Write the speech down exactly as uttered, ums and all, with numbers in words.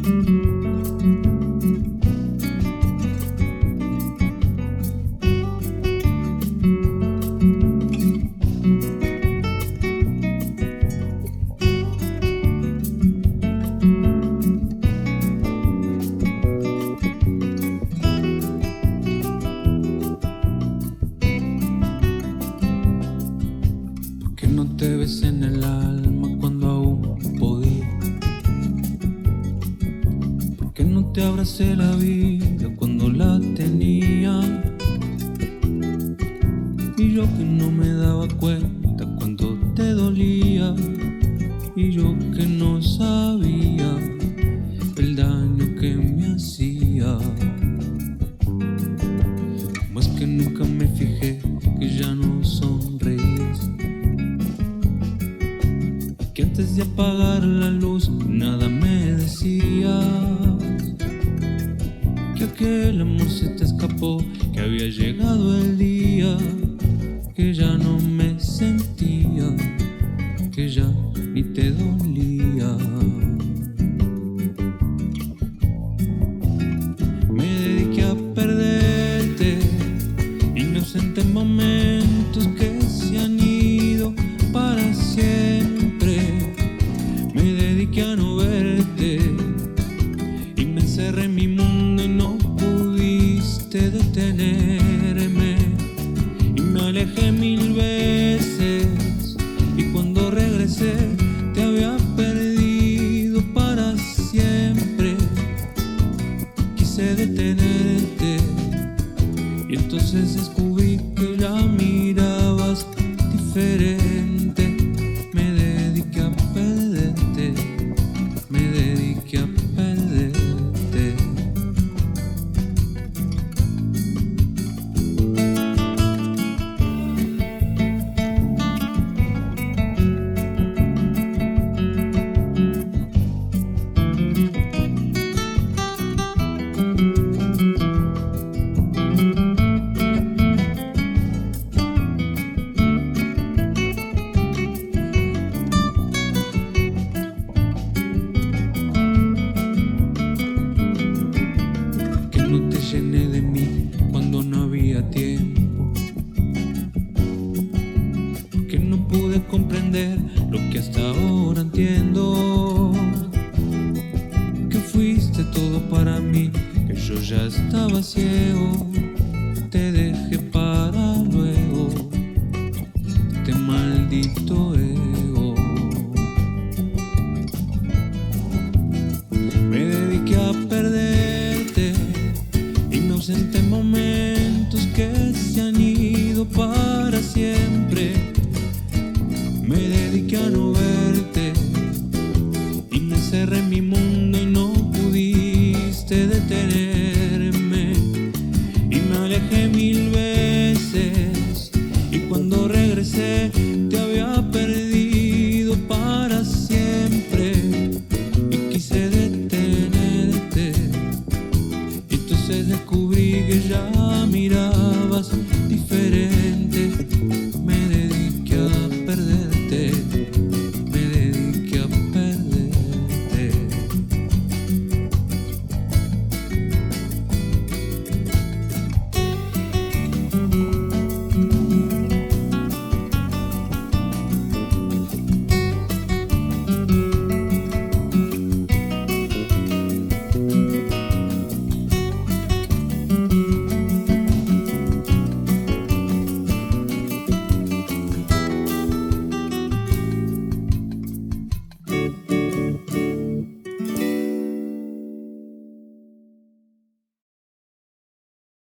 te ves en el alma cuando aún podía? ¿Por qué no te abracé la vida cuando la tenía? Y yo que no me daba cuenta cuando te dolía, y yo que no sabía el daño que me hacía. ¿Cómo es que nunca me fijé que ya no sonreías? Que antes de apagar la luz nada me decías, que aquel amor se te escapó, que había llegado el día, que ya no me sentía, que ya ni te dolía. Me dediqué a perderte, inocente en momentos que se han ido para siempre. Me dediqué a no verte y me encerré en mi mundo y no pudiste detenerme. Y me alejé mil veces y cuando regresé te había perdido para siempre. Quise detenerte y entonces descubrí que la mirabas diferente. Me dediqué a perderte, me dediqué a perderte. No te llené de mí cuando no había tiempo, que no pude comprender lo que hasta ahora entiendo, que fuiste todo para mí, que yo ya estaba ciego, te dejé para luego, este maldito ego. Me dediqué a perderte, inocente en momentos que se han ido para siempre. Me dediqué a no verte y me encerré en mi mundo y no pudiste detenerme. Y me alejé mil veces y cuando regresé te había perdido para siempre. Y quise detenerte y entonces descubrí que ya mirabas diferente. Me dediqué a perderte, me dediqué a perderte.